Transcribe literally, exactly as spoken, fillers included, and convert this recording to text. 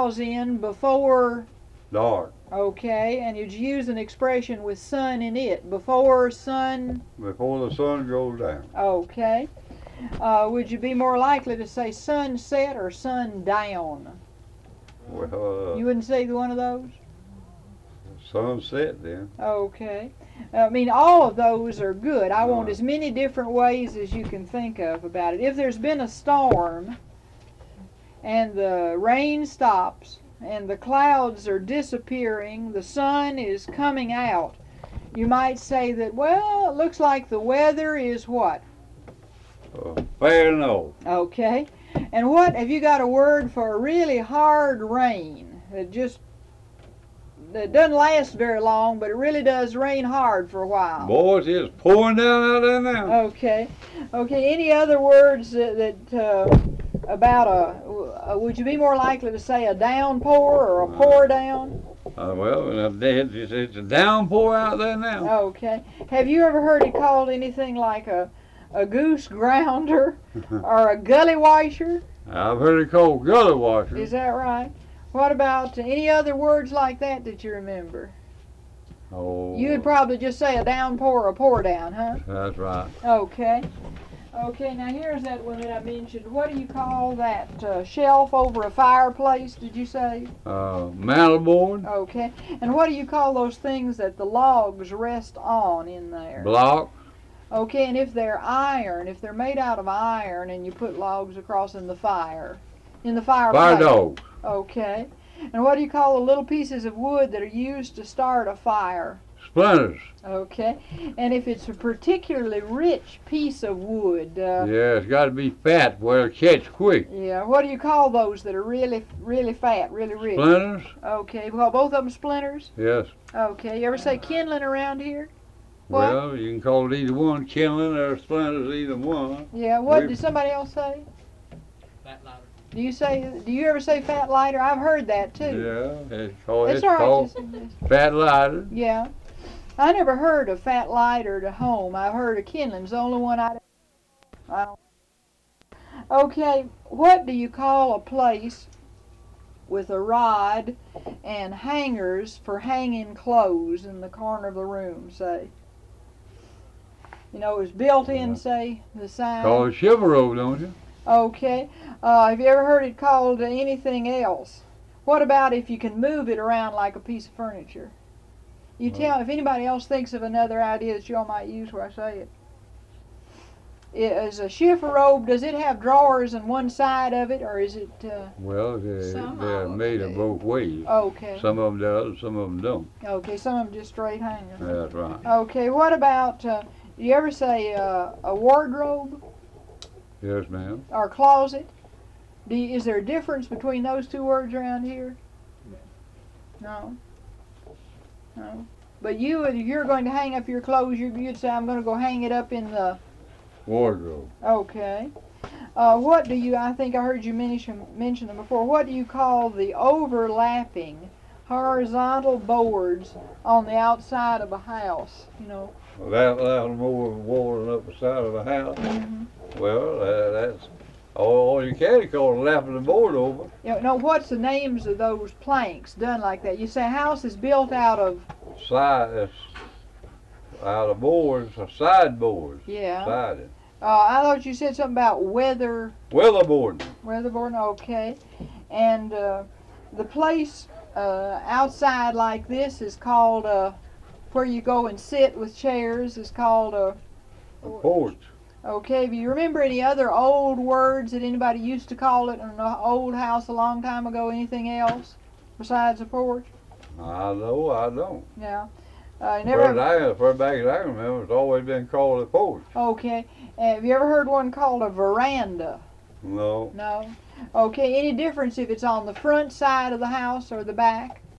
cause in before dark. Okay, and you'd use an expression with sun in it. Before sun. Before the sun goes down. Okay. Uh, would you be more likely to say sunset or sundown? Well, uh, You wouldn't say either one of those? sunset then. Okay. I mean, all of those are good. I want Right. as many different ways as you can think of about it. If there's been a storm and the rain stops and the clouds are disappearing, the sun is coming out, you might say that, well, it looks like the weather is what? Uh, fair enough. Okay. And what, have you got a word for a really hard rain that just, that doesn't last very long, but it really does rain hard for a while? Boys, it's pouring down out there now. Okay. Okay, any other words that, that uh, about a, uh, would you be more likely to say a downpour or a pour down? Uh, well, it's, it's a downpour out there now. Okay. Have you ever heard it called anything like a, a goose grounder or a gully washer? I've heard it called gully washer. Is that right? What about any other words like that that you remember? Oh, You would probably just say a downpour or a pour down, huh? that's right. Okay. Okay, now here's that one that I mentioned. What do you call that uh, shelf over a fireplace, did you say? Uh, mantelboard, Okay. And what do you call those things that the logs rest on in there? block, Okay, and if they're iron, if they're made out of iron and you put logs across in the fire, in the fireplace. fire dogs, Okay. And what do you call the little pieces of wood that are used to start a fire? splinters. Okay. And if it's a particularly rich piece of wood, uh, Yeah, it's got to be fat where it catch quick. yeah, what do you call those that are really, really fat, really rich? Splinters? Okay. Well, both of them splinters? Yes. Okay. You ever say kindling around here? What? Well, you can call it either one, kindling or splinters, either one. Yeah. What we- did somebody else say? Fat lighter. Do you say? Do you ever say fat lighter? I've heard that too. Yeah, it's called, It's it's all right. called Just, just- fat lighter. yeah. I never heard of fat lighter to home. I heard of kindling. It's the only one I. I don't. Okay. What do you call a place with a rod and hangers for hanging clothes in the corner of the room? Say. You know, it was built in. Say the sign. Call it Chevrolet, don't you? Okay. Uh, have you ever heard it called uh, anything else? What about if you can move it around like a piece of furniture? You tell if anybody else thinks of another idea that y'all might use where I say it. Is a chifforobe, does it have drawers on one side of it, or is it, uh, Well, they, Some they're of 'em made of do. both ways. okay. Some of them does, some of them don't. Okay, some of them just straight hangers. That's right. Okay, what about, uh, do you ever say uh, a wardrobe Yes, ma'am. or closet? Do you, is there a difference between those two words around here? No. No. But you, if you're going to hang up your clothes, you, you'd say, I'm going to go hang it up in the, Wardrobe. okay. Uh, what do you, I think I heard you mention, mention them before, what do you call the overlapping horizontal boards on the outside of a house, you know? Well, that loud more walling up the side of a house. Mm-hmm. Well, uh, that's all you can call it lapping the board over. You know, no, what's the names of those planks done like that? You say a house is built out of, Side, it's out of boards, or side boards. yeah. Sided. Uh, I thought you said something about weather, Weatherboard. weatherboard, okay. And uh, the place uh, outside like this is called, uh, where you go and sit with chairs, is called a, A porch. okay. Do you remember any other old words that anybody used to call it in an old house a long time ago? Anything else besides a porch? I know, I don't. Yeah. Uh, you Never, never. I, far back as I can remember, it's always been called a porch. Okay. Uh, have you ever heard one called a veranda? No. No. Okay. Any difference if it's on the front side of the house or the back?